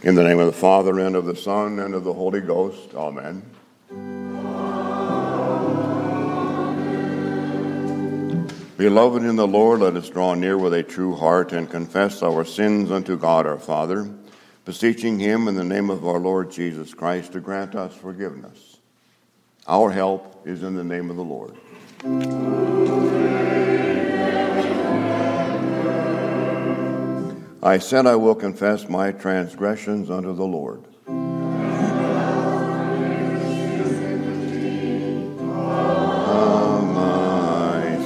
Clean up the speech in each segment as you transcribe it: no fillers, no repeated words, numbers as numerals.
In the name of the Father, and of the Son, and of the Holy Ghost. Amen. Beloved in the Lord, let us draw near with a true heart and confess our sins unto God our Father, beseeching him in the name of our Lord Jesus Christ to grant us forgiveness. Our help is in the name of the Lord. I said I will confess my transgressions unto the Lord. My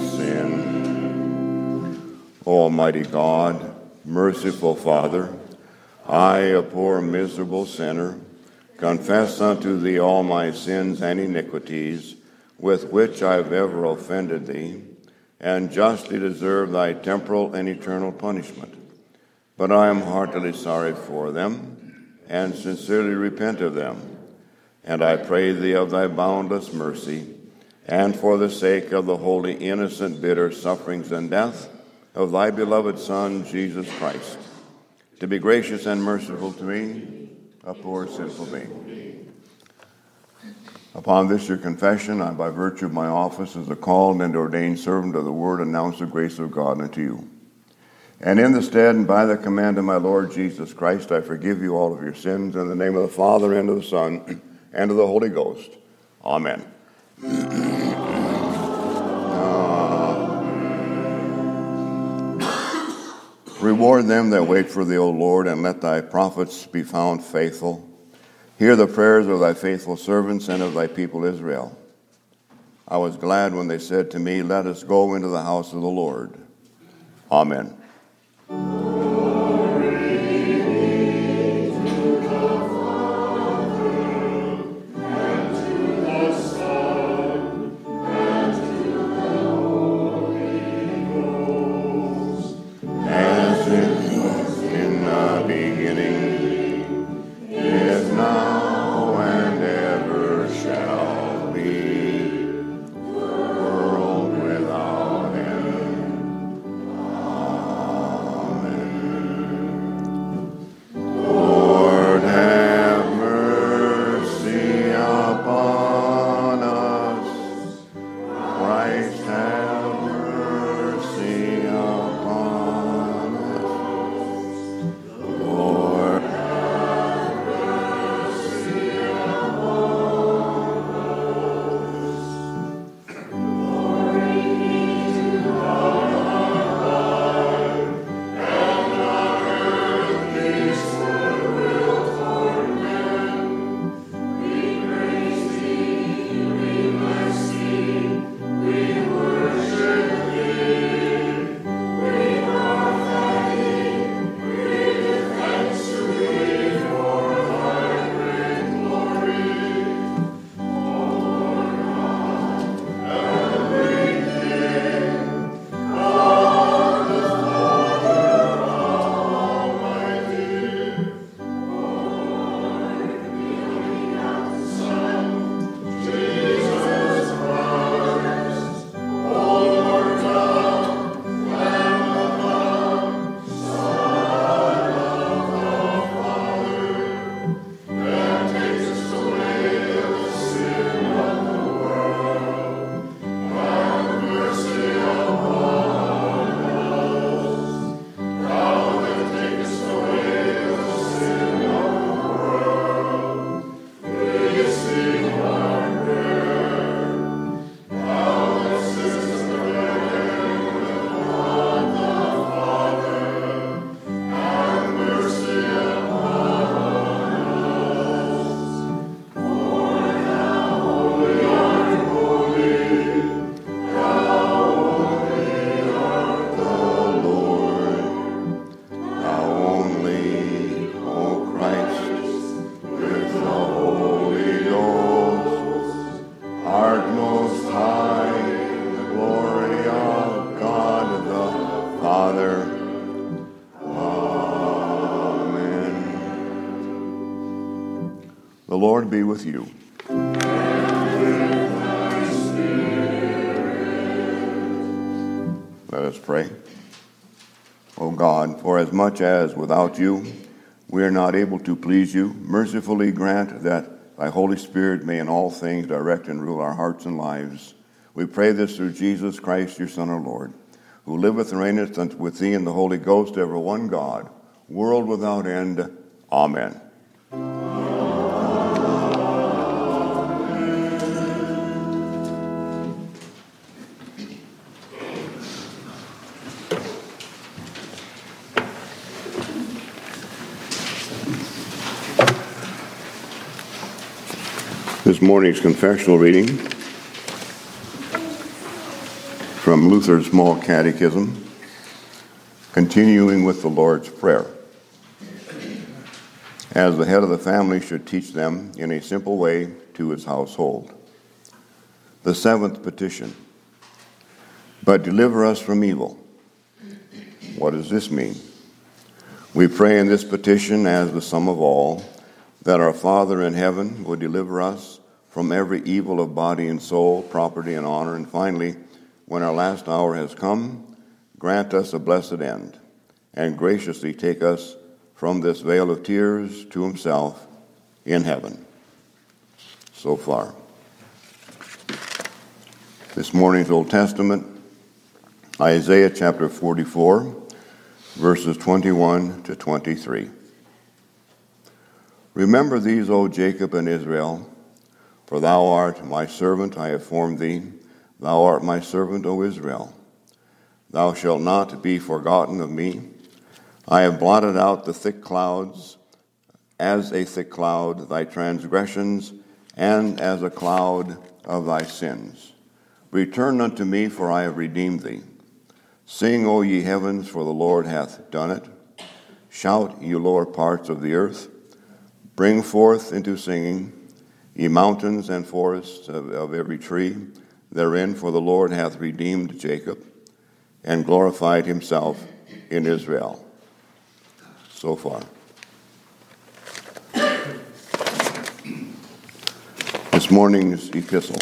sin. Almighty God, merciful Father, I, a poor miserable sinner, confess unto thee all my sins and iniquities, with which I have ever offended thee, and justly deserve thy temporal and eternal punishment. But I am heartily sorry for them, and sincerely repent of them. And I pray thee of thy boundless mercy, and for the sake of the holy, innocent, bitter sufferings and death of thy beloved Son, Jesus Christ, to be gracious and merciful to me, a poor sinful being. Upon this your confession, I, by virtue of my office as a called and ordained servant of the word, announce the grace of God unto you. And in the stead and by the command of my Lord Jesus Christ, I forgive you all of your sins in the name of the Father, and of the Son, and of the Holy Ghost. Amen. Reward them that wait for thee, O Lord, and let thy prophets be found faithful. Hear the prayers of thy faithful servants and of thy people Israel. I was glad when they said to me, let us go into the house of the Lord. Amen. The Lord be with you. Let us pray. O God, for as much as without you we are not able to please you, mercifully grant that thy Holy Spirit may in all things direct and rule our hearts and lives. We pray this through Jesus Christ, your Son, our Lord, who liveth and reigneth with thee in the Holy Ghost, ever one God, world without end. Amen. This morning's confessional reading from Luther's Small Catechism, continuing with the Lord's Prayer. As the head of the family should teach them in a simple way to his household. The seventh petition. But deliver us from evil. What does this mean? We pray in this petition as the sum of all, that our Father in heaven would deliver us from every evil of body and soul, property and honor, and finally, when our last hour has come, grant us a blessed end, and graciously take us from this vale of tears to himself in heaven. So far. This morning's Old Testament, Isaiah chapter 44, verses 21 to 23. Remember these, O Jacob and Israel, for thou art my servant, I have formed thee. Thou art my servant, O Israel. Thou shalt not be forgotten of me. I have blotted out the thick clouds, as a thick cloud, thy transgressions, and as a cloud of thy sins. Return unto me, for I have redeemed thee. Sing, O ye heavens, for the Lord hath done it. Shout, ye lower parts of the earth. Bring forth into singing, ye mountains and forests of every tree therein, for the Lord hath redeemed Jacob, and glorified himself in Israel. So far. This morning's epistle,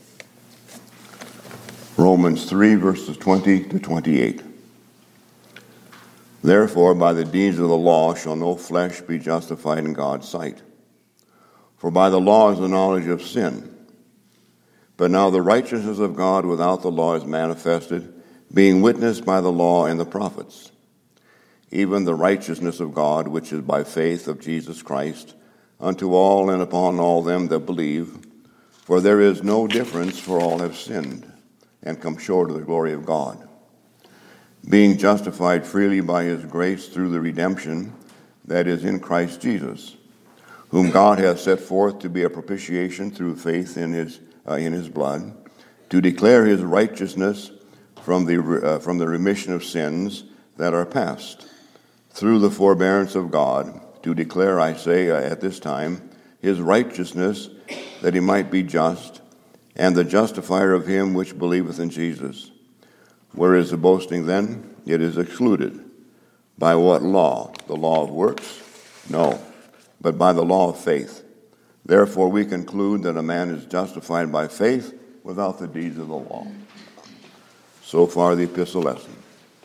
Romans 3, verses 20 to 28. Therefore, by the deeds of the law shall no flesh be justified in God's sight. For by the law is the knowledge of sin. But now the righteousness of God without the law is manifested, being witnessed by the law and the prophets, even the righteousness of God, which is by faith of Jesus Christ, unto all and upon all them that believe. For there is no difference, for all have sinned, and come short of the glory of God, being justified freely by his grace through the redemption that is in Christ Jesus, whom God hath set forth to be a propitiation through faith in his blood, to declare his righteousness from the remission of sins that are past, through the forbearance of God, to declare, I say, at this time, his righteousness, that he might be just, and the justifier of him which believeth in Jesus. Where is the boasting then? It is excluded. By what law? The law of works? No, but by the law of faith. Therefore we conclude that a man is justified by faith without the deeds of the law. So far the epistle lesson.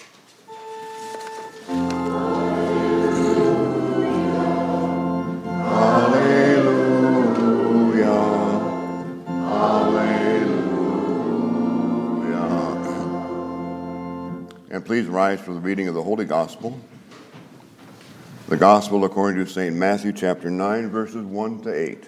And please rise for the reading of the Holy Gospel. The Gospel according to St. Matthew chapter 9, verses 1 to 8.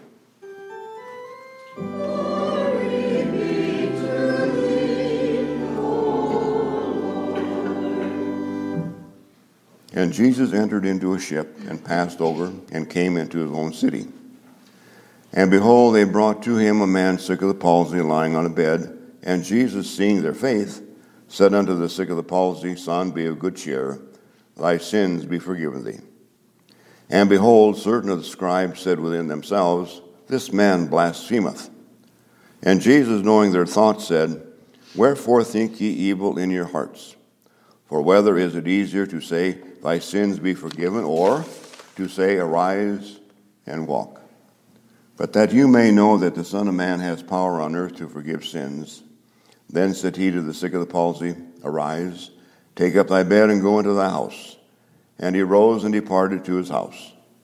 And Jesus entered into a ship and passed over and came into his own city. And behold, they brought to him a man sick of the palsy lying on a bed. And Jesus, seeing their faith, said unto the sick of the palsy, Son, be of good cheer, thy sins be forgiven thee. And behold, certain of the scribes said within themselves, This man blasphemeth. And Jesus, knowing their thoughts, said, Wherefore think ye evil in your hearts? For whether is it easier to say, Thy sins be forgiven, or to say, Arise and walk? But that you may know that the Son of Man has power on earth to forgive sins. Then said he to the sick of the palsy, Arise, take up thy bed and go into thy house. And he rose and departed to his house.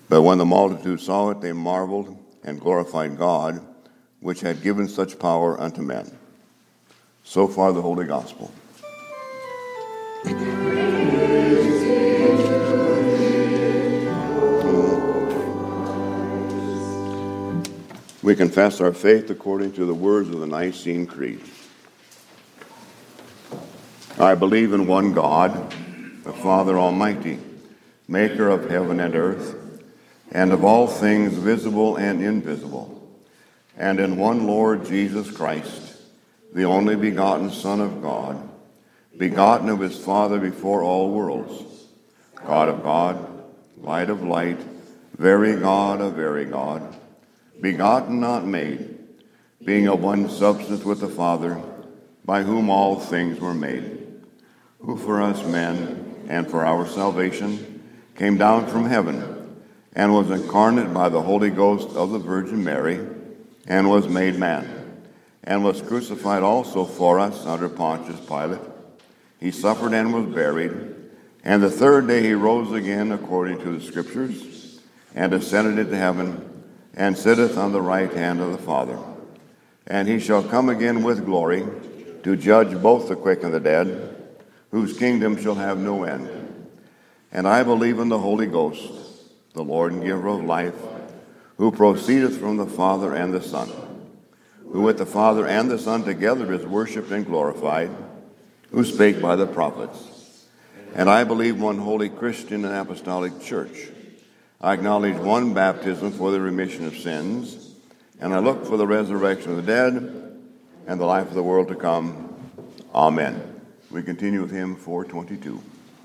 But when the multitude saw it, they marveled and glorified God, which had given such power unto men. So far the Holy Gospel. We confess our faith according to the words of the Nicene Creed. I believe in one God, the Father Almighty, maker of heaven and earth, and of all things visible and invisible, and in one Lord Jesus Christ, the only begotten Son of God, begotten of his Father before all worlds, God of God, light of light, very God of very God, begotten, not made, being of one substance with the Father, by whom all things were made, who for us men and for our salvation came down from heaven, and was incarnate by the Holy Ghost of the Virgin Mary, and was made man, and was crucified also for us under Pontius Pilate. He suffered and was buried, and the third day he rose again according to the Scriptures, and ascended into heaven, and sitteth on the right hand of the Father. And he shall come again with glory to judge both the quick and the dead, whose kingdom shall have no end. And I believe in the Holy Ghost, the Lord and giver of life, who proceedeth from the Father and the Son, who with the Father and the Son together is worshipped and glorified, who spake by the prophets. And I believe one holy Christian and apostolic church. I acknowledge one baptism for the remission of sins, and I look for the resurrection of the dead and the life of the world to come. Amen. We continue with hymn 422.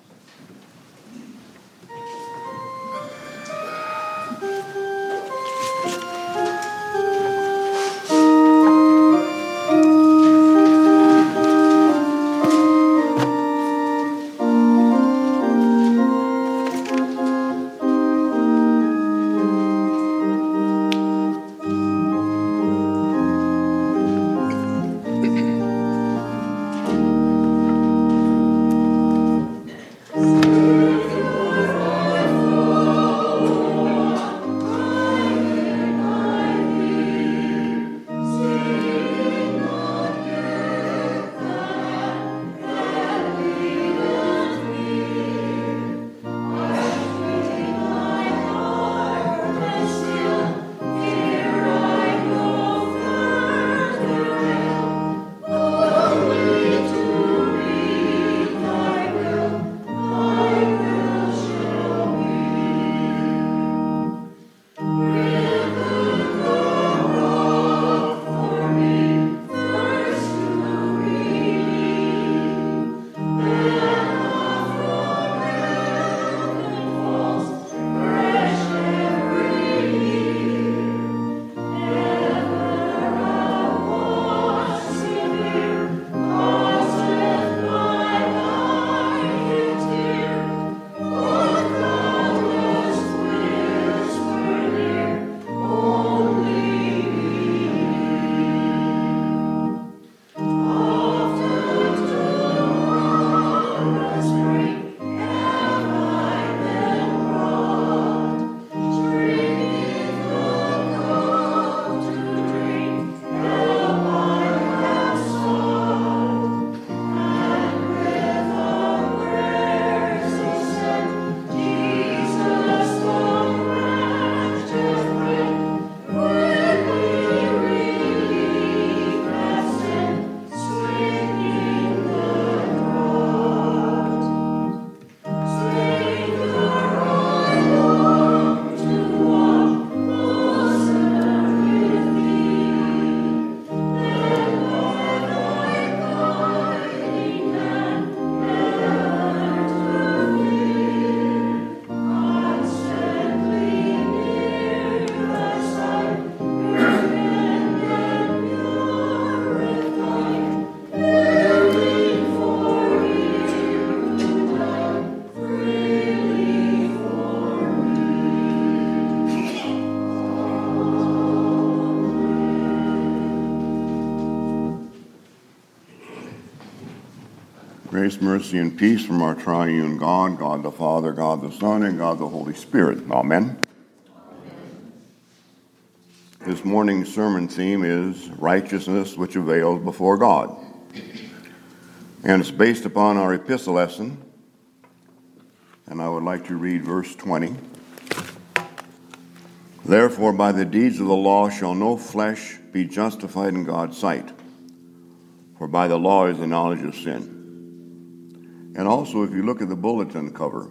Grace, mercy, and peace from our triune God, God the Father, God the Son, and God the Holy Spirit. Amen. This morning's sermon theme is righteousness which avails before God. And it's based upon our epistle lesson. And I would like to read verse 20. Therefore, by the deeds of the law shall no flesh be justified in God's sight, for by the law is the knowledge of sin. And also, if you look at the bulletin cover,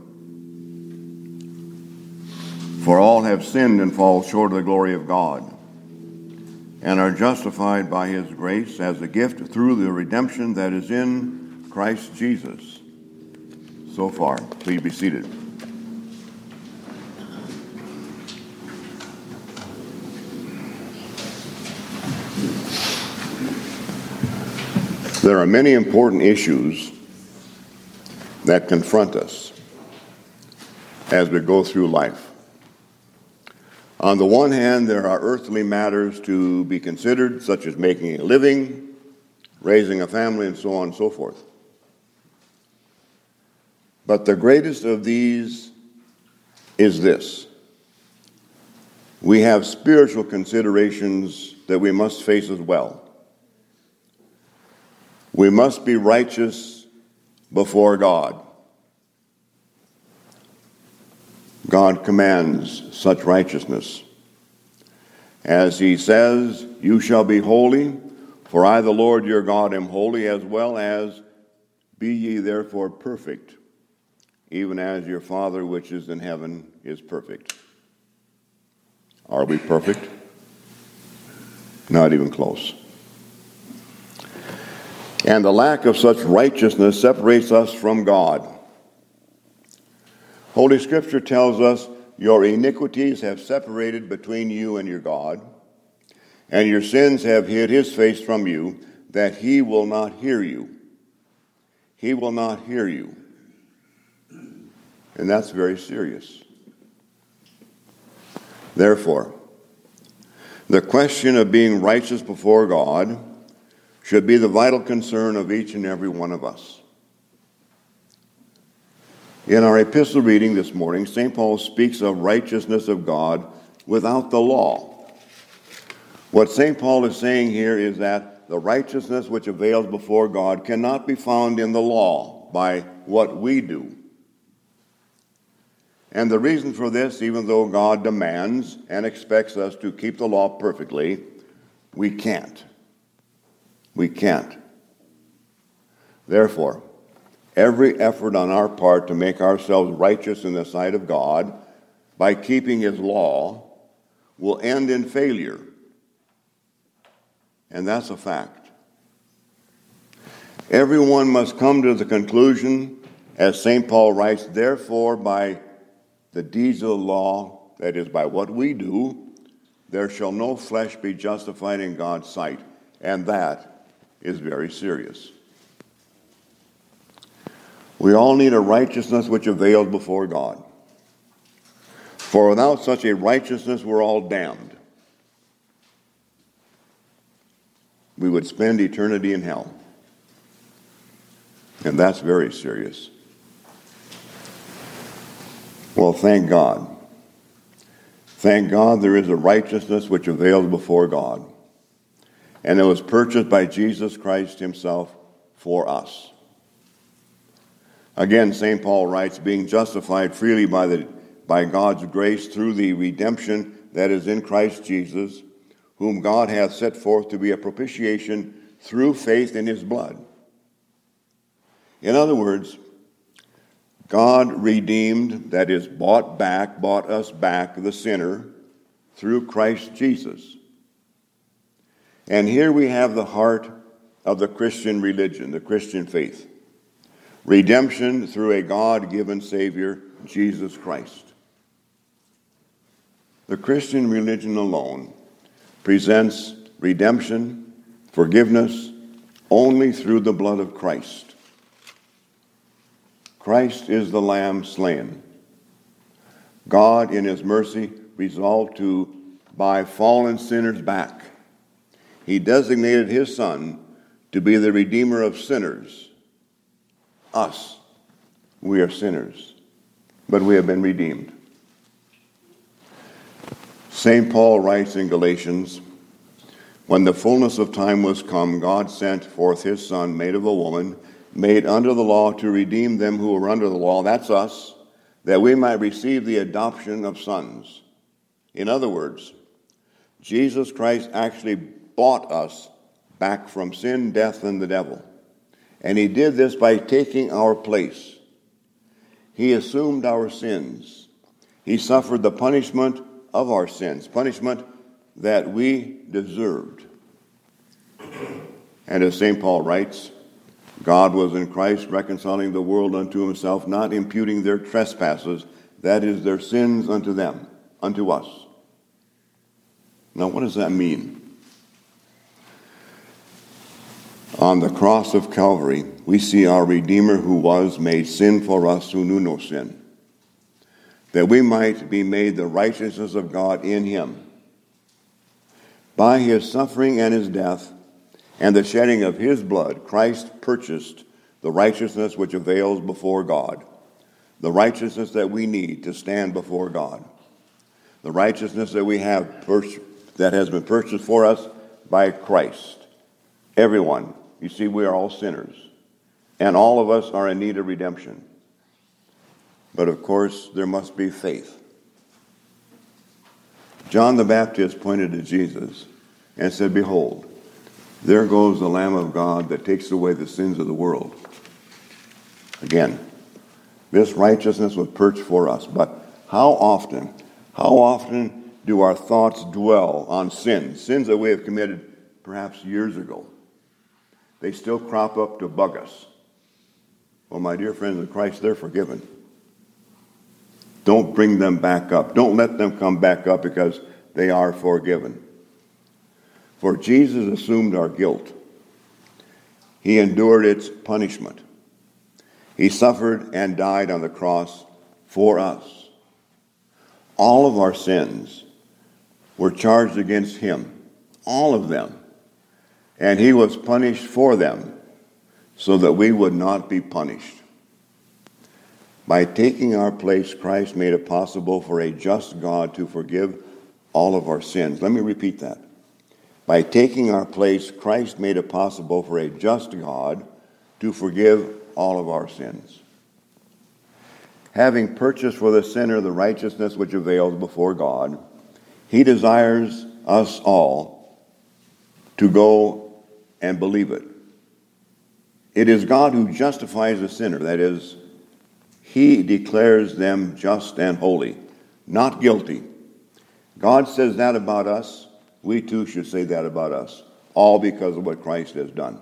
for all have sinned and fall short of the glory of God, and are justified by his grace as a gift through the redemption that is in Christ Jesus. So far, please be seated. There are many important issues that confront us as we go through life. On the one hand, there are earthly matters to be considered, such as making a living, raising a family, and so on and so forth. But the greatest of these is this. We have spiritual considerations that we must face as well. We must be righteous before God. God commands such righteousness. As he says, you shall be holy, for I, the Lord your God, am holy, as well as be ye therefore perfect, even as your Father which is in heaven is perfect. Are we perfect? Not even close. And the lack of such righteousness separates us from God. Holy Scripture tells us, your iniquities have separated between you and your God, and your sins have hid his face from you, that he will not hear you. He will not hear you. And that's very serious. Therefore, the question of being righteous before God should be the vital concern of each and every one of us. In our epistle reading this morning, St. Paul speaks of righteousness of God without the law. What St. Paul is saying here is that the righteousness which avails before God cannot be found in the law by what we do. And the reason for this, even though God demands and expects us to keep the law perfectly, we can't. We can't. Therefore, every effort on our part to make ourselves righteous in the sight of God by keeping his law will end in failure. And that's a fact. Everyone must come to the conclusion, as St. Paul writes, therefore by the deeds of the law, that is, by what we do, there shall no flesh be justified in God's sight. And that is very serious. We all need a righteousness which avails before God. For without such a righteousness, we're all damned. We would spend eternity in hell. And that's very serious. Well, thank God. Thank God there is a righteousness which avails before God. And it was purchased by Jesus Christ himself for us. Again, St. Paul writes, being justified freely by God's grace through the redemption that is in Christ Jesus, whom God hath set forth to be a propitiation through faith in his blood. In other words, God redeemed, that is, bought us back, the sinner, through Christ Jesus. And here we have the heart of the Christian religion, the Christian faith. Redemption through a God-given Savior, Jesus Christ. The Christian religion alone presents redemption, forgiveness, only through the blood of Christ. Christ is the Lamb slain. God, in his mercy, resolved to buy fallen sinners back. He designated his Son to be the Redeemer of sinners. Us. We are sinners, but we have been redeemed. St. Paul writes in Galatians, "When the fullness of time was come, God sent forth his Son, made of a woman, made under the law, to redeem them who were under the law," that's us, "that we might receive the adoption of sons." In other words, Jesus Christ actually bought us back from sin, death, and the devil. And he did this by taking our place. He assumed our sins. He suffered the punishment of our sins, punishment that we deserved. And as St. Paul writes, God was in Christ reconciling the world unto himself, not imputing their trespasses, that is, their sins unto them, unto us. Now, what does that mean? On the cross of Calvary, we see our Redeemer who was made sin for us who knew no sin, that we might be made the righteousness of God in him. By his suffering and his death and the shedding of his blood, Christ purchased the righteousness which avails before God, the righteousness that we need to stand before God, the righteousness that we have that has been purchased for us by Christ. Everyone, you see, we are all sinners, and all of us are in need of redemption. But of course, there must be faith. John the Baptist pointed to Jesus and said, "Behold, there goes the Lamb of God that takes away the sins of the world." Again, this righteousness was purchased for us. But how often do our thoughts dwell on sins that we have committed perhaps years ago? They still crop up to bug us. Well, my dear friends in Christ, they're forgiven. Don't bring them back up. Don't let them come back up, because they are forgiven. For Jesus assumed our guilt. He endured its punishment. He suffered and died on the cross for us. All of our sins were charged against him, all of them. And he was punished for them so that we would not be punished. By taking our place, Christ made it possible for a just God to forgive all of our sins. Let me repeat that. By taking our place, Christ made it possible for a just God to forgive all of our sins. Having purchased for the sinner the righteousness which avails before God, he desires us all to go and believe it. It is God who justifies the sinner. That is, he declares them just and holy, not guilty. God says that about us. We too should say that about us, all because of what Christ has done.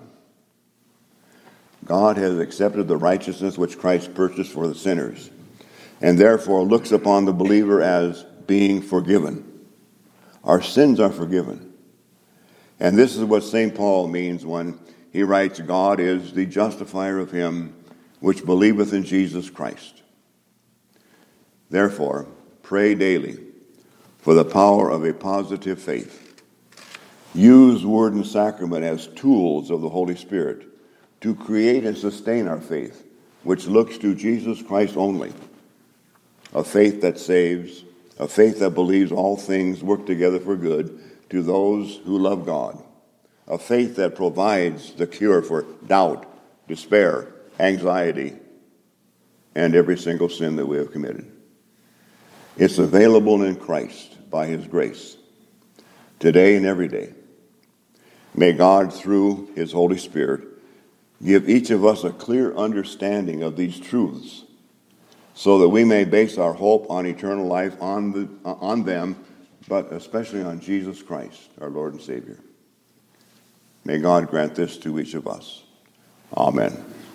God has accepted the righteousness which Christ purchased for the sinners, and therefore looks upon the believer as being forgiven. Our sins are forgiven. And this is what St. Paul means when he writes, "God is the justifier of him which believeth in Jesus Christ." Therefore, pray daily for the power of a positive faith. Use word and sacrament as tools of the Holy Spirit to create and sustain our faith, which looks to Jesus Christ only. A faith that saves, a faith that believes all things work together for good to those who love God. A faith that provides the cure for doubt, despair, anxiety, and every single sin that we have committed. It's available in Christ by his grace, today and every day. May God, through his Holy Spirit, give each of us a clear understanding of these truths, so that we may base our hope on eternal life on them, but especially on Jesus Christ, our Lord and Savior. May God grant this to each of us. Amen.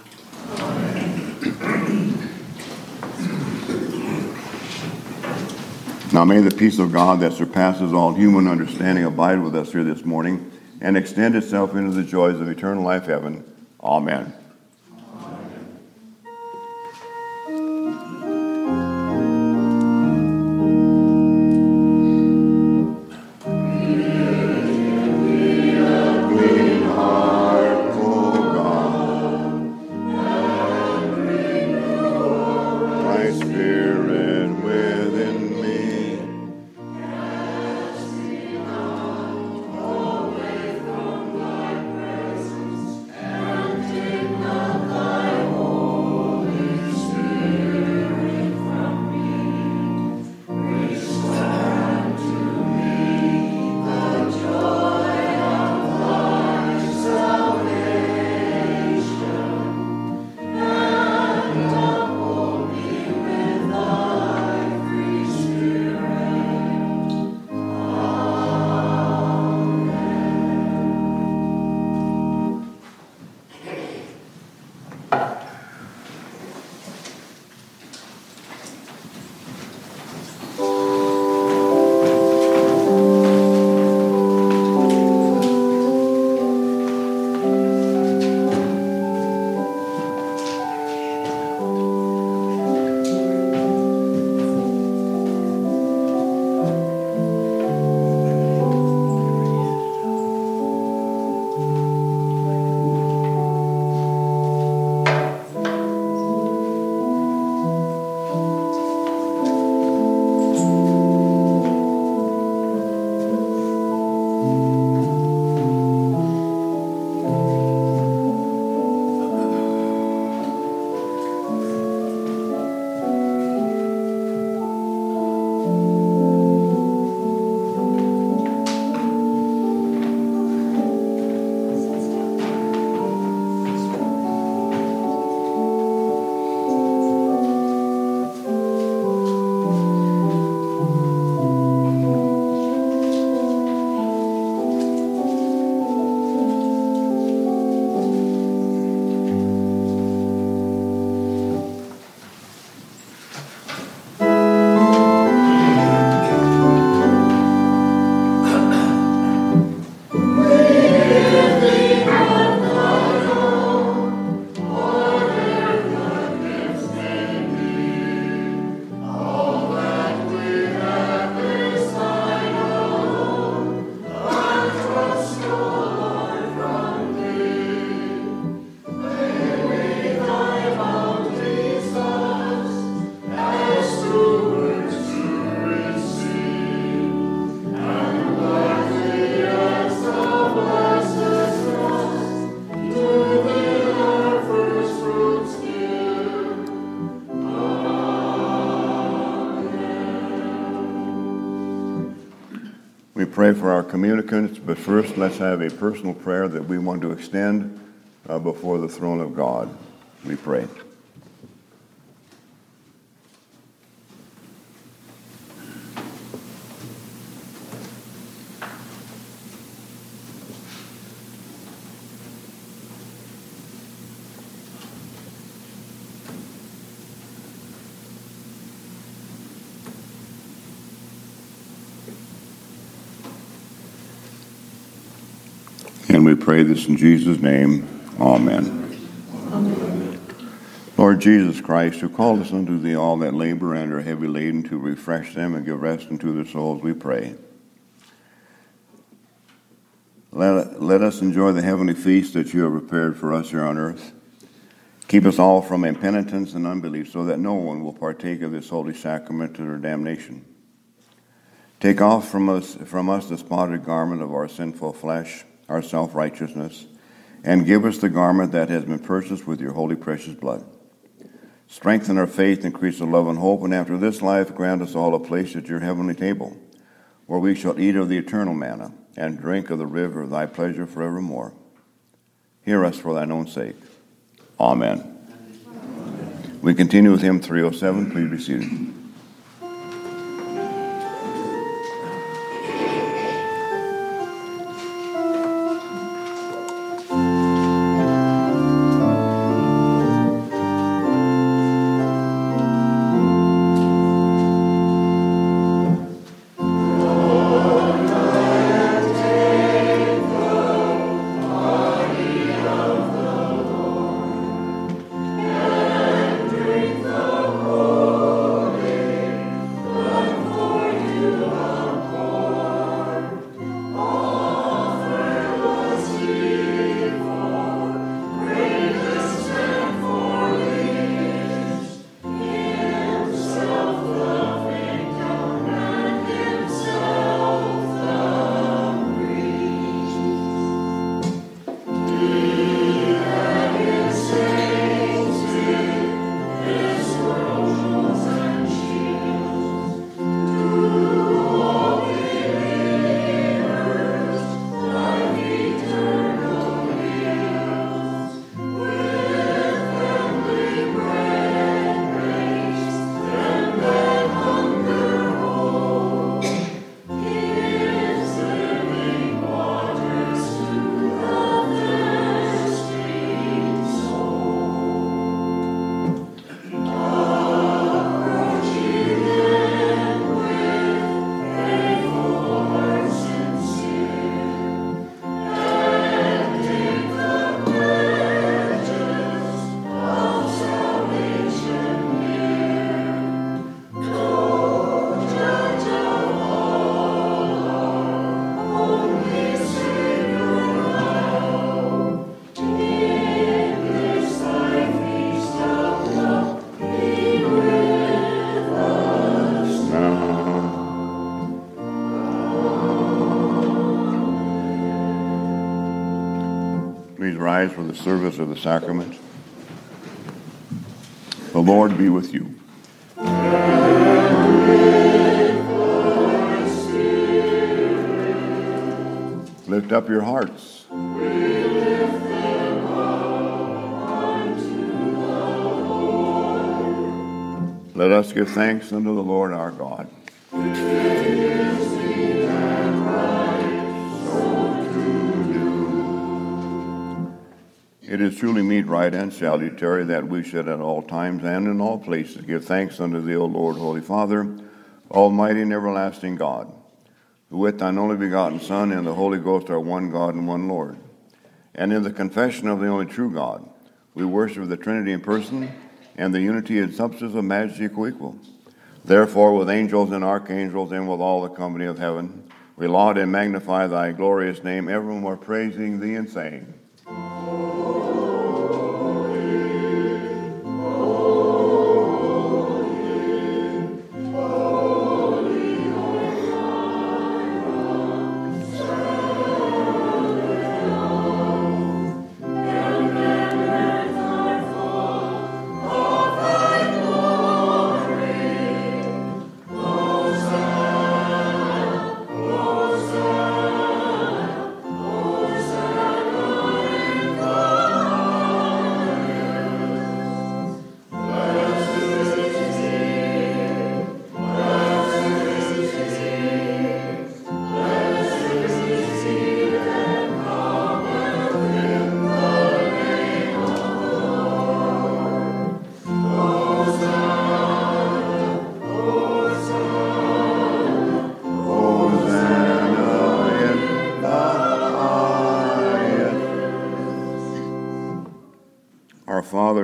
Now may the peace of God that surpasses all human understanding abide with us here this morning and extend itself into the joys of eternal life heaven. Amen. We pray for our communicants, but first let's have a personal prayer that we want to extend before the throne of God. We pray. And we pray this in Jesus' name. Amen. Amen. Lord Jesus Christ, who called us unto thee all that labor and are heavy laden, to refresh them and give rest unto their souls, we pray. Let us enjoy the heavenly feast that you have prepared for us here on earth. Keep us all from impenitence and unbelief, so that no one will partake of this holy sacrament to their damnation. Take off from us the spotted garment of our sinful flesh, our self-righteousness, and give us the garment that has been purchased with your holy precious blood. Strengthen our faith, increase our love and hope, and after this life grant us all a place at your heavenly table, where we shall eat of the eternal manna and drink of the river of thy pleasure forevermore. Hear us for thine own sake. Amen. Amen. We continue with hymn 307. Please be seated. Please rise for the service of the sacrament. The Lord be with you. Lift up your hearts. Let us give thanks unto the Lord our God. It is truly meet, right, and salutary that we should at all times and in all places give thanks unto thee, O Lord, Holy Father, Almighty and everlasting God, who with thine only begotten Son and the Holy Ghost are one God and one Lord. And in the confession of the only true God, we worship the Trinity in person and the unity and substance of majesty co-equal. Therefore, with angels and archangels and with all the company of heaven, we laud and magnify thy glorious name, evermore praising thee and saying,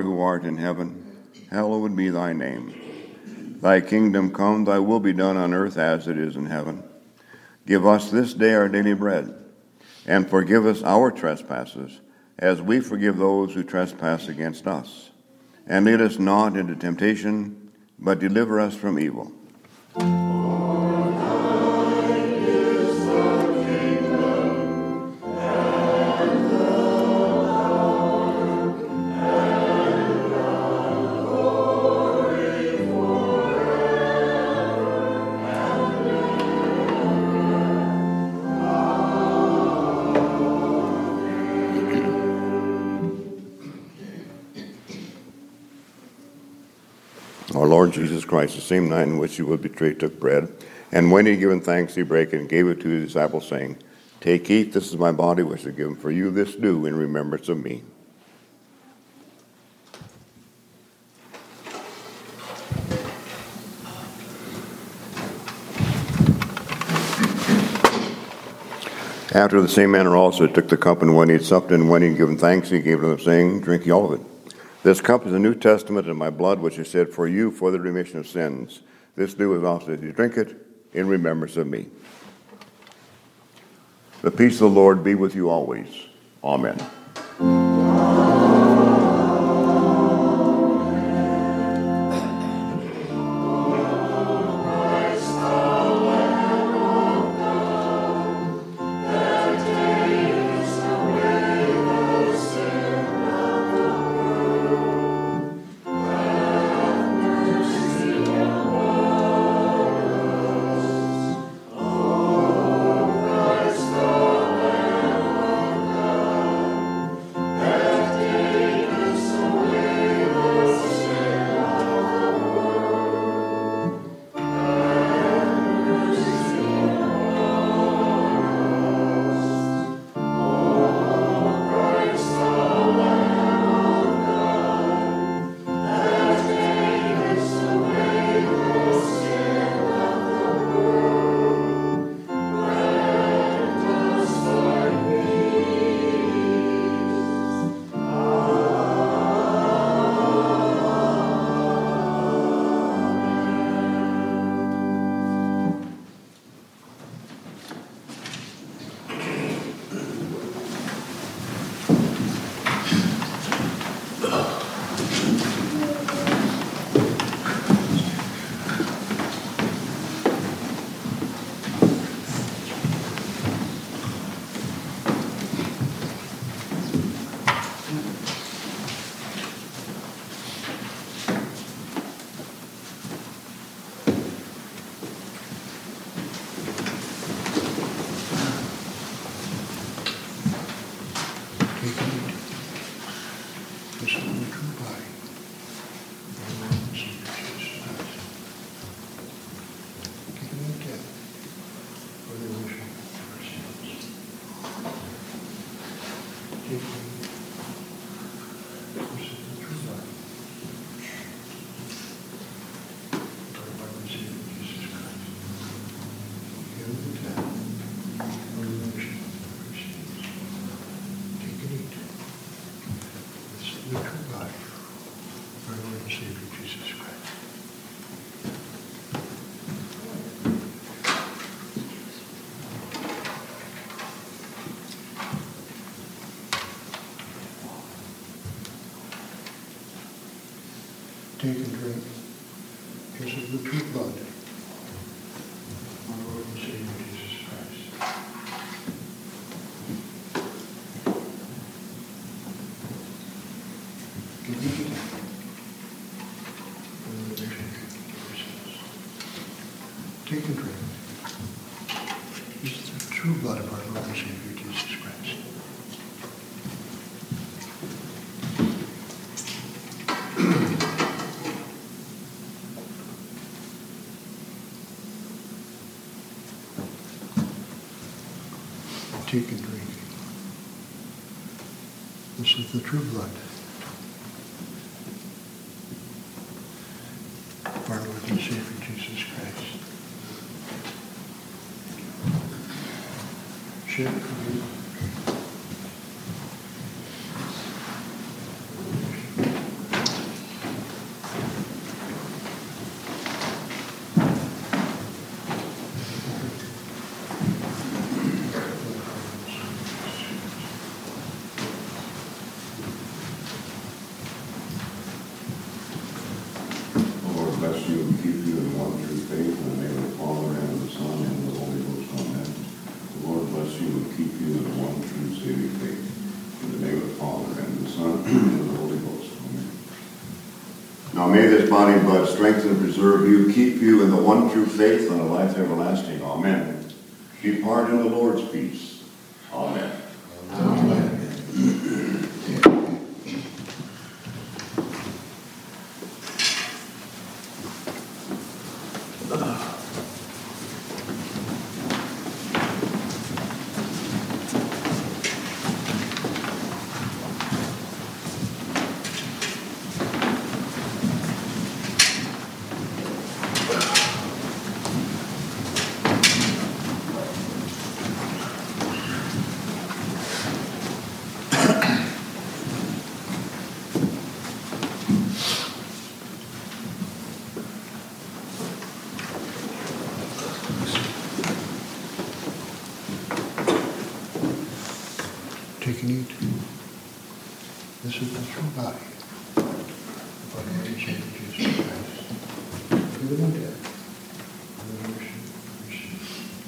Father who art in heaven, hallowed be thy name. Thy kingdom come, thy will be done on earth as it is in heaven. Give us this day our daily bread, and forgive us our trespasses, as we forgive those who trespass against us. And lead us not into temptation, but deliver us from evil. Our Lord Jesus Christ, the same night in which he was betrayed, took bread, and when he had given thanks, he brake it and gave it to his disciples, saying, Take, eat, this is my body, which is given for you. This do in remembrance of me. After the same manner also he took the cup, and when he had supped and when he had given thanks, he gave it to them, saying, Drink ye all of it. This cup is the New Testament in my blood, which is shed for you for the remission of sins. This do as often as you drink it in remembrance of me. The peace of the Lord be with you always. Amen. Take and drink. This is the true blood, our Lord and Savior Jesus Christ. Give me to them for the remission of your sins. Take and drink. This is the true blood of our Lord and Savior Jesus Christ. Take and drink. This is the true blood of our Lord and Savior Jesus Christ. Shed for you. preserve you, keep you in the one true faith and a life everlasting. Amen. Depart in the Lord's peace. Amen. Amen. Take and eat. This is the true body of our Lord and Savior Jesus Christ, given in death for the remission of your sins.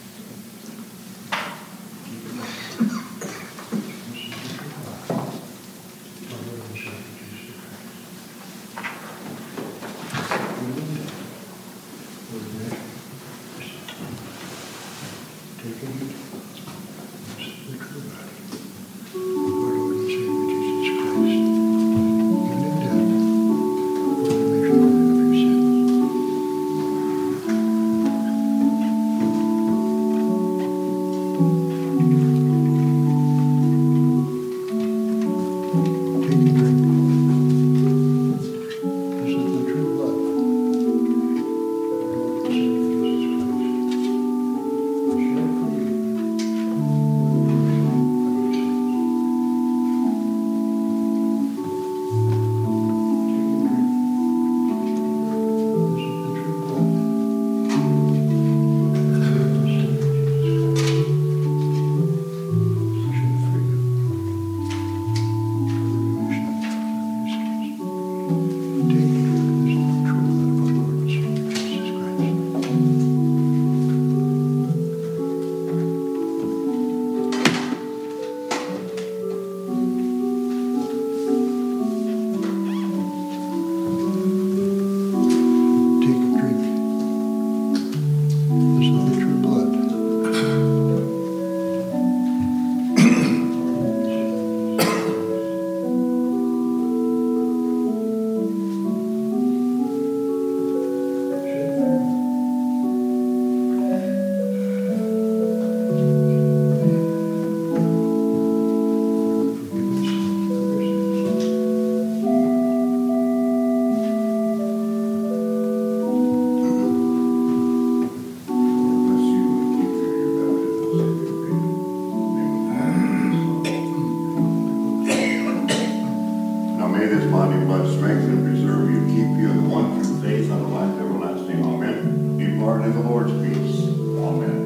Keep it up. This is the true body of our Lord and Savior Jesus Christ, given in death for the remission of your sins. Take and eat. This is the true body. Our Lord and Savior Jesus Christ, given in death for the remission of your sins. Take and drink. This is the true blood of our Lord and Savior Jesus Christ, shed for you for the remission of your sins. Take and drink. This is the true blood. Now may this body and blood strengthen and preserve you, keep you in the one true faith and a life everlasting. Amen. Depart in the Lord's peace. Amen.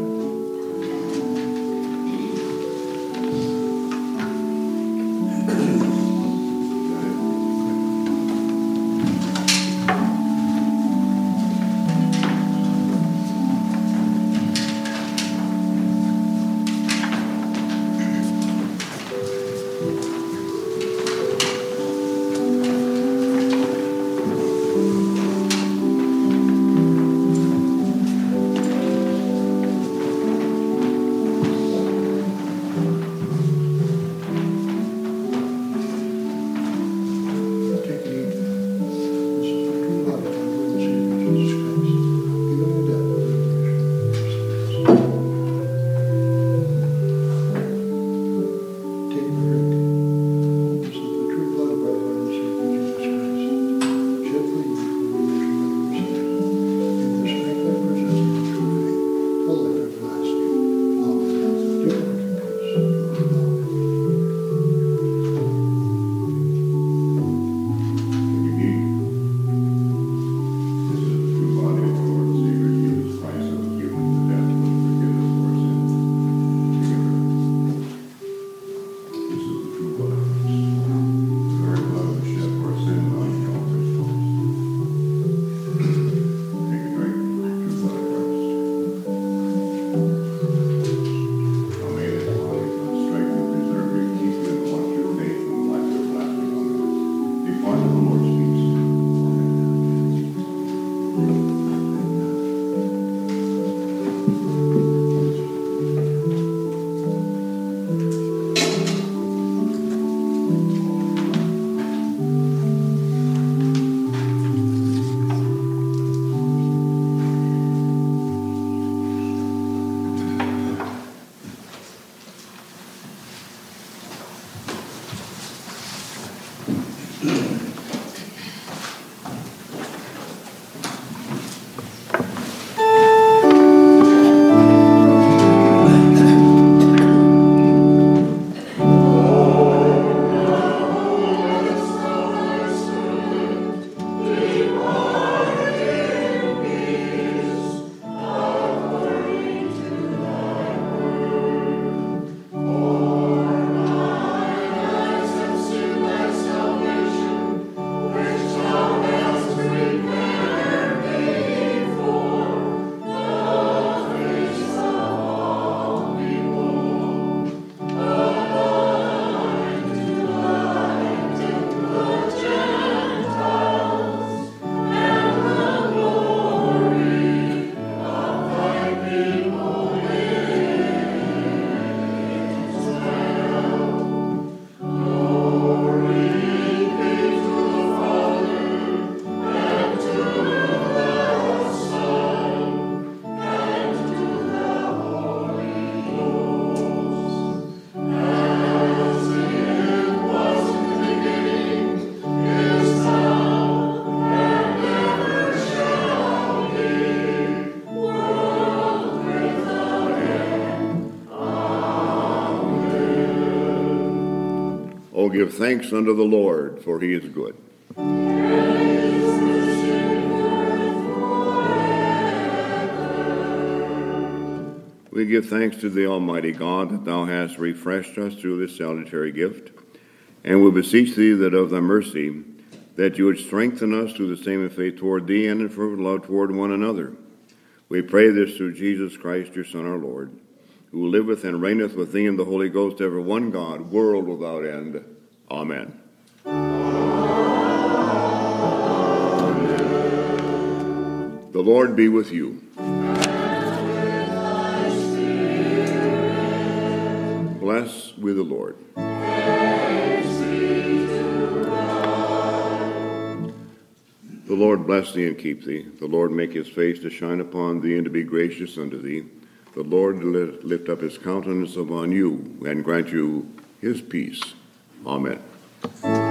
Oh, give thanks unto the Lord, for he is good. We give thanks to the Almighty God that thou hast refreshed us through this salutary gift, and we beseech thee that of thy mercy, that you would strengthen us through the same faith toward thee and in fervent love toward one another. We pray this through Jesus Christ, your Son, our Lord, who liveth and reigneth with thee in the Holy Ghost, ever one God, world without end. Amen. Amen. The Lord be with you. Bless we the Lord. The Lord bless thee and keep thee. The Lord make his face to shine upon thee and to be gracious unto thee. The Lord lift up his countenance upon you and grant you his peace. Amen.